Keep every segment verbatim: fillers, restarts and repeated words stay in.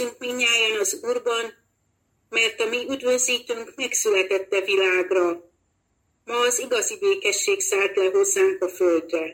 hiszünk mindnyájan az Úrban, mert a mi üdvözítőnk megszületett a világra. Ma az igazi békesség szállt le hozzánk a földre.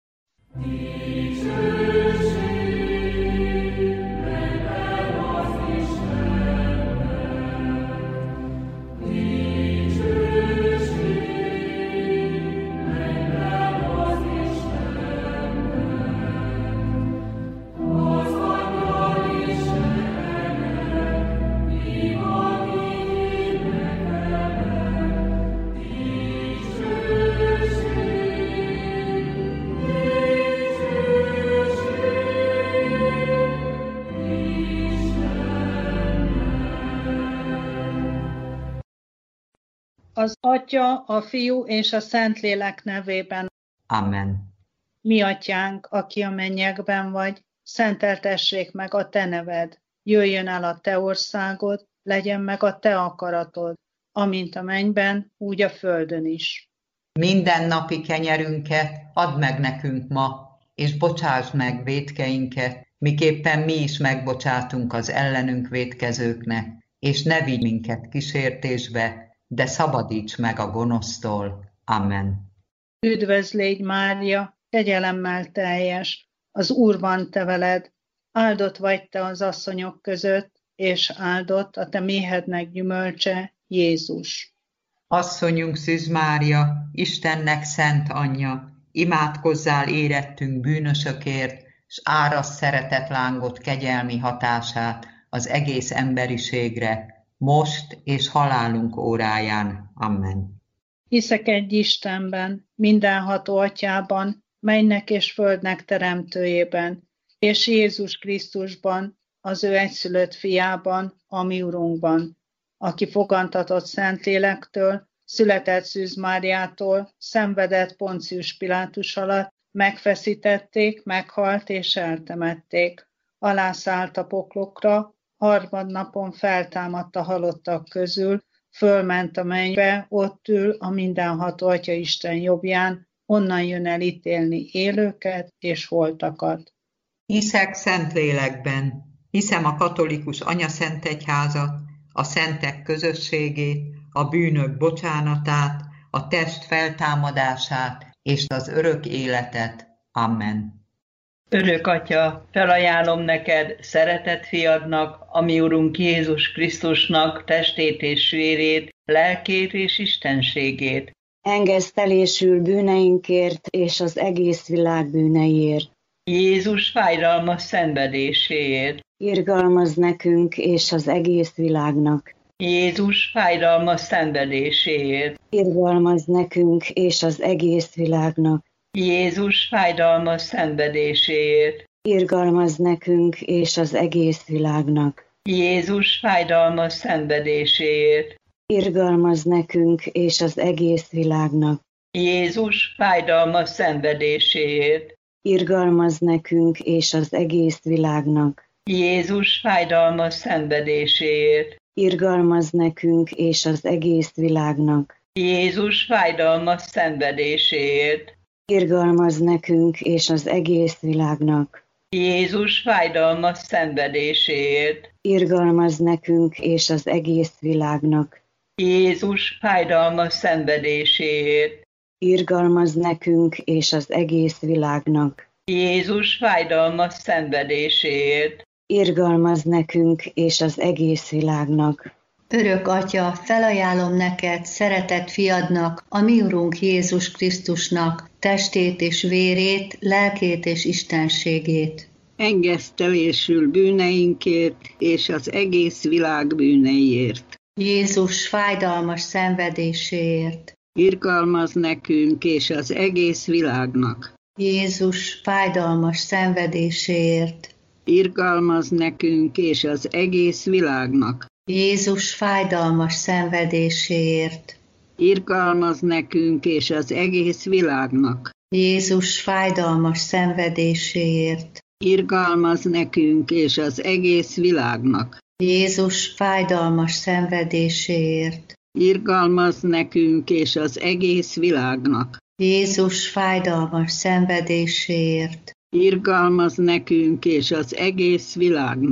Az Atya, a Fiú és a Szentlélek nevében. Amen. Mi atyánk, aki a mennyekben vagy, szenteltessék meg a te neved. Jöjjön el a te országod, legyen meg a te akaratod, amint a mennyben, úgy a földön is. Minden napi kenyerünket add meg nekünk ma, és bocsásd meg vétkeinket, miképpen mi is megbocsátunk az ellenünk vétkezőknek, és ne vigy minket kísértésbe, de szabadíts meg a gonosztól. Amen. Üdvözlégy Mária, kegyelemmel teljes, az Úr van te veled, áldott vagy te az asszonyok között, és áldott a te méhednek gyümölcse, Jézus. Asszonyunk Szűz Mária, Istennek szent anyja, imádkozzál érettünk bűnösökért, s árasd szeretetlángot kegyelmi hatását az egész emberiségre, most és halálunk óráján. Amen. Hiszek egy Istenben, mindenható Atyában, mennynek és földnek teremtőjében, és Jézus Krisztusban, az ő egyszülött fiában, a mi Urunkban, aki fogantatott Szentlélektől, született Szűz Máriától, szenvedett Poncius Pilátus alatt, megfeszítették, meghalt és eltemették. Alászállt a poklokra, harmadnapon feltámadt a halottak közül, fölment a mennybe, ott ül a mindenható Atya Isten jobbján, onnan jön el ítélni élőket és holtakat. Hiszek Szentlélekben, hiszem a katolikus anyaszentegyházat, a szentek közösségét, a bűnök bocsánatát, a test feltámadását és az örök életet. Amen. Örök Atya, felajánlom neked, szeretett fiadnak, a mi Urunk Jézus Krisztusnak testét és vérét, lelkét és istenségét. Engesztelésül bűneinkért és az egész világ bűneiért. Jézus fájdalmas szenvedéséért. Irgalmaz nekünk és az egész világnak. Jézus fájdalmas szenvedéséért. Irgalmaz nekünk és az egész világnak. Jézus fájdalmas szenvedéséért. Irgalmaz nekünk és az egész világnak. Jézus fájdalmas szenvedéséért. Irgalmaz nekünk és az egész világnak. Jézus fájdalmas szenvedéséért. Irgalmaz nekünk és az egész világnak. Jézus fájdalmas szenvedéséért. Irgalmaz nekünk és az egész világnak. Jézus fájdalmas szenvedéséért. Irgalmaz nekünk és az egész világnak. Jézus fájdalmas szenvedéséért. Irgalmaz nekünk és az egész világnak. Jézus fájdalmas szenvedéséért. Irgalmaz nekünk és az egész világnak. Jézus fájdalmas szenvedéséért. Irgalmaz nekünk és az egész világnak. Örök Atya, felajánlom neked, szeretett fiadnak, a mi Urunk Jézus Krisztusnak, testét és vérét, lelkét és istenségét. Engesztelésül bűneinkért és az egész világ bűneiért. Jézus fájdalmas szenvedéséért. Irgalmaz nekünk és az egész világnak. Jézus fájdalmas szenvedéséért. Irgalmaz nekünk és az egész világnak. Jézus fájdalmas szenvedéséért. Irgalmaz nekünk és az egész világnak. Jézus fájdalmas szenvedéséért. Irgalmaz nekünk és az egész világnak. Jézus fájdalmas szenvedéséért. Irgalmaz nekünk és az egész világnak. Jézus fájdalmas szenvedéséért. Irgalmaz nekünk és az egész világnak.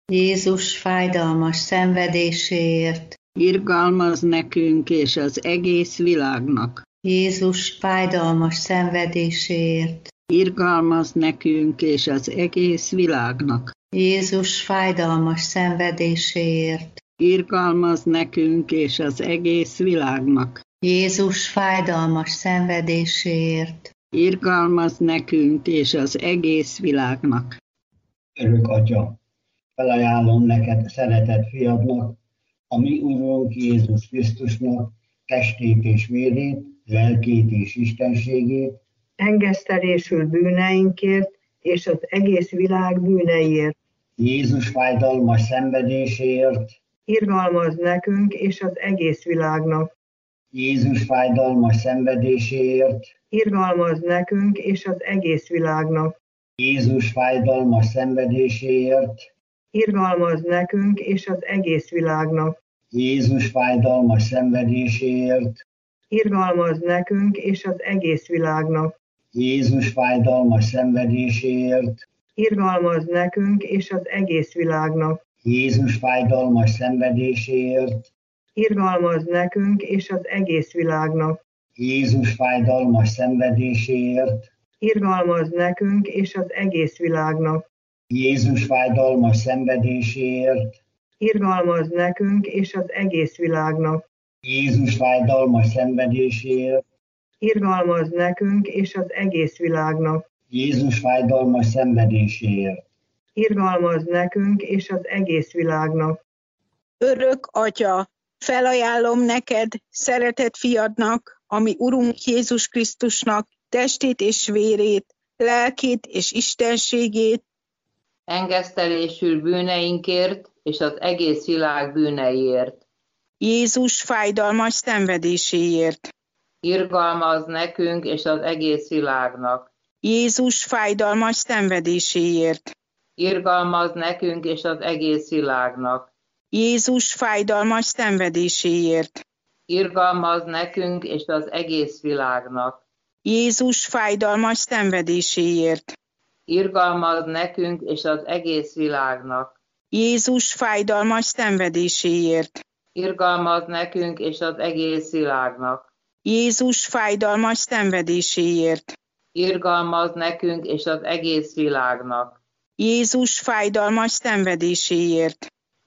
Jézus fájdalmas szenvedéséért, Irgalmaz nekünk és az egész világnak. Jézus fájdalmas szenvedéséért, Irgalmaz nekünk és az egész világnak. Jézus fájdalmas szenvedéséért, Irgalmaz nekünk és az egész világnak. Jézus fájdalmas szenvedéséért, Irgalmaz nekünk és az egész világnak. Örök Atya, felajánlom neked szeretett fiadnak, a mi Urunk Jézus Krisztusnak testét és vérét, lelkét és istenségét, engesztelésül bűneinkért és az egész világ bűneiért. Jézus fájdalmas szenvedéséért, Irgalmaz nekünk és az egész világnak. Jézus fájdalmas szenvedéséért, Irgalmaz nekünk és az egész világnak. Jézus fájdalmas szenvedéséért, Irgalmaz nekünk és az egész világnak. Jézus fájdalmas szenvedéséért, Irgalmaz nekünk és az egész világnak. Jézus fájdalmas szenvedéséért, Irgalmaz nekünk és az egész világnak. Jézus fájdalmas szenvedéséért, Irgalmaz nekünk és az egész világnak. Jézus fájdalmas szenvedéséért, Irgalmaz nekünk és az egész világnak. Jézus fájdalmas szenvedéséért, Irgalmaz nekünk és az egész világnak. Jézus fájdalmas szenvedéséért, Irgalmaz nekünk és az egész világnak. Jézus fájdalmas szenvedéséért. Irgalmaz nekünk és az egész világnak. Örök Atya, felajánlom neked, szeretett fiadnak, ami Urunk Jézus Krisztusnak testét és vérét, lelkét és istenségét, engesztelésül bűneinkért és az egész világ bűneiért. Jézus fájdalmas szenvedéséért, Irgalmaz nekünk és az egész világnak. Jézus fájdalmas szenvedéséért, Irgalmaz nekünk és az egész világnak. Jézus fájdalmas szenvedéséért, Irgalmaz nekünk és az egész világnak. Jézus fájdalmas szenvedéséért, Irgalmaz nekünk és az egész világnak. Jézus fájdalmas szenvedéséért, Irgalmaz nekünk és az egész világnak. Jézus fájdalmas szenvedéséért, Irgalmaz nekünk és az egész világnak. Jézus fájdalmas szenvedéséért,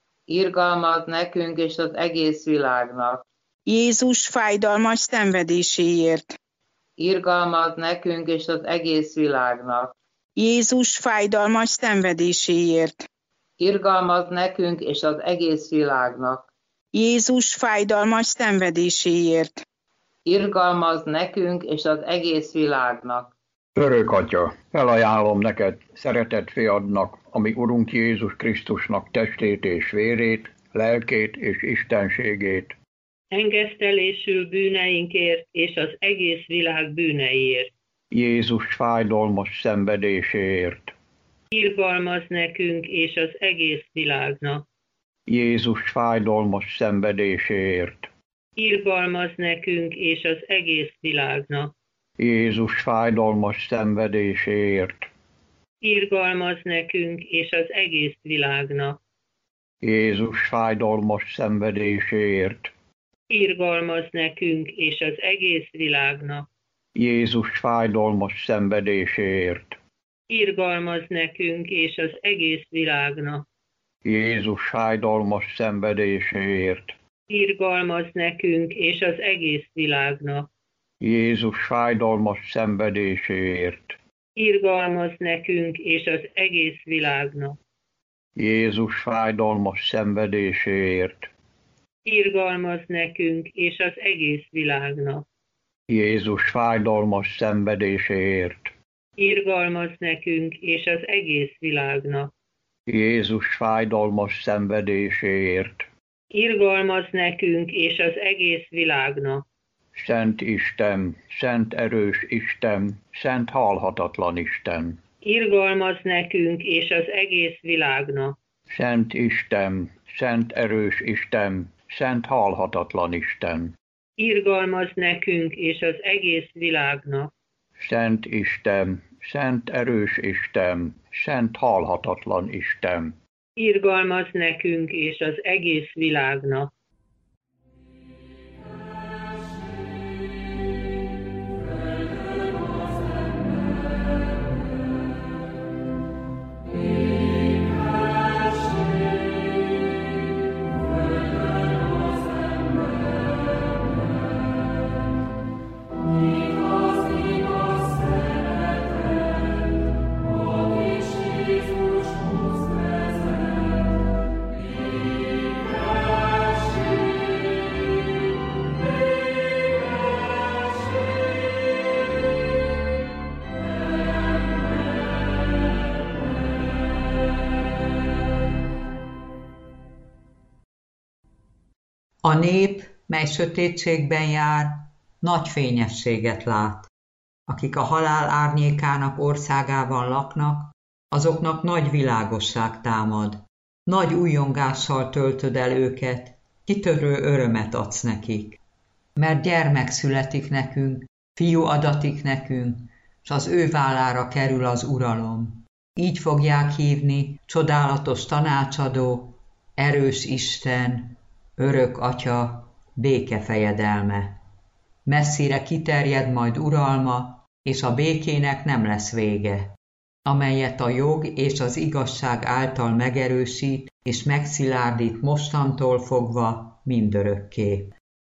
Irgalmaz nekünk és az egész világnak. Jézus fájdalmas szenvedéséért, Irgalmaz nekünk és az egész világnak. Jézus fájdalmas szenvedéséért, Irgalmaz nekünk és az egész világnak. Jézus fájdalmas szenvedéséért, Irgalmaz nekünk és az egész világnak. Örök Atya, felajánlom neked, szeretett fiadnak, ami Urunk Jézus Krisztusnak testét és vérét, lelkét és istenségét, engesztelésül bűneinkért és az egész világ bűneiért. Jézus fájdalmas szenvedéséért, Irgalmaz nekünk és az egész világnak. Jézus fájdalmas szenvedéséért, Irgalmaz nekünk és az egész világnak. Jézus fájdalmas szenvedéséért, Irgalmaz nekünk és az egész világnak. Jézus fájdalmas szenvedéséért, Irgalmaz nekünk és az egész világnak. Jézus fájdalmas szenvedéséért, Irgalmaz nekünk és az egész világnak. Jézus fájdalmas szenvedéséért, Irgalmaz nekünk és az egész világnak. Jézus fájdalmas szenvedéséért, Irgalmaz nekünk és az egész világnak. Jézus fájdalmas szenvedéséért, Irgalmaz nekünk és az egész világnak. Jézus fájdalmas szenvedéséért, Irgalmaz nekünk és az egész világnak. Jézus fájdalmas szenvedéséért, Irgalmaz nekünk és az egész világnak. Szent Isten, szent erős Isten, szent halhatatlan Isten, Irgalmaz nekünk és az egész világnak. Szent Isten, szent erős Isten, szent halhatatlan Isten, Irgalmaz nekünk és az egész világnak. Szent Isten, szent erős Isten, szent halhatatlan Isten, Irgalmaz nekünk és az egész világnak. A nép, mely sötétségben jár, nagy fényességet lát. Akik a halál árnyékának országában laknak, azoknak nagy világosság támad. Nagy újjongással töltöd el őket, kitörő örömet adsz nekik. Mert gyermek születik nekünk, fiú adatik nekünk, s az ő vállára kerül az uralom. Így fogják hívni, csodálatos tanácsadó, erős Isten, örök Atya, békefejedelme. Messzire kiterjed majd uralma, és a békének nem lesz vége, amelyet a jog és az igazság által megerősít és megszilárdít mostantól fogva mindörökké.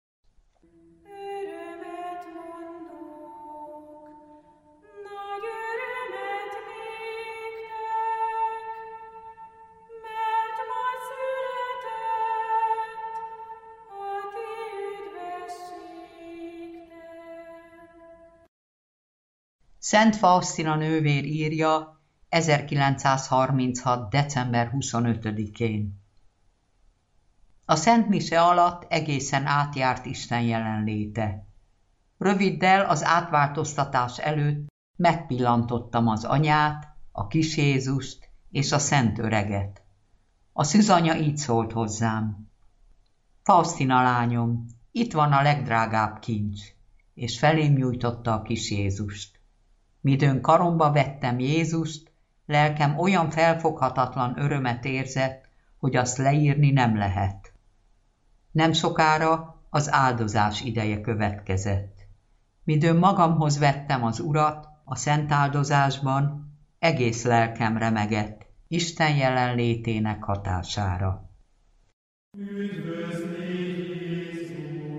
Szent Faustina nővér írja ezerkilencszázharminchat. december huszonötödikén. A Szent Mise alatt egészen átjárt Isten jelenléte. Röviddel az átváltoztatás előtt megpillantottam az anyát, a kis Jézust és a Szent Öreget. A szűzanya így szólt hozzám: Faustina lányom, itt van a legdrágább kincs, és felém nyújtotta a kis Jézust. Midőn karomba vettem Jézust, lelkem olyan felfoghatatlan örömet érzett, hogy azt leírni nem lehet. Nem sokára az áldozás ideje következett. Midőn magamhoz vettem az Urat a szent áldozásban, egész lelkem remegett Isten jelenlétének hatására. Üdvözli Jézus,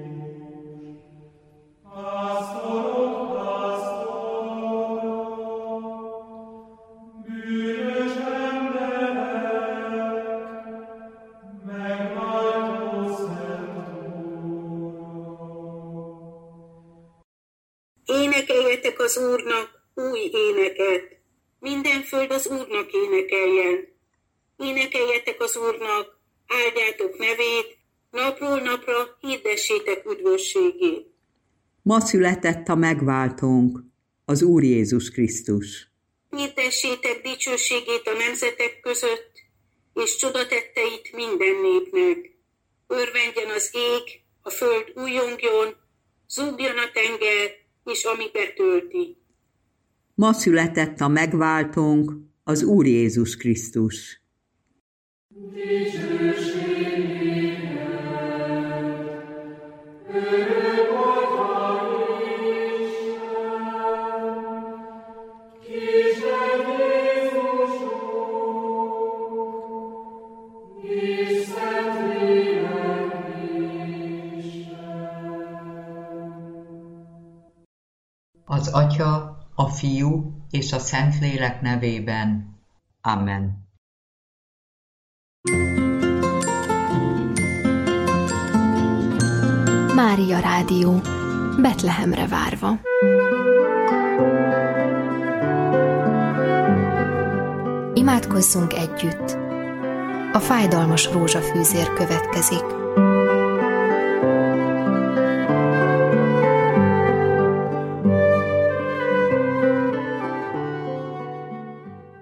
pásztorok, pásztorok, bűnös emberek, megváltó Szent Úr. Énekeljetek az Úrnak új éneket, minden föld az Úrnak énekeljen. Énekeljetek az Úrnak, áldjátok nevét, napról napra hirdessétek üdvösségét. Ma született a megváltónk, az Úr Jézus Krisztus. Hirdessétek dicsőségét a nemzetek között, és csodatetteit minden népnek. Örvendjen az ég, a föld újjongjon, zúgjon a tenger, és ami betölti. Ma született a megváltónk, az Úr Jézus Krisztus. Az Atya, a Fiú és a Szentlélek nevében. Amen. Mária Rádió, Betlehemre várva. Imádkozzunk együtt. A fájdalmas rózsafűzér következik.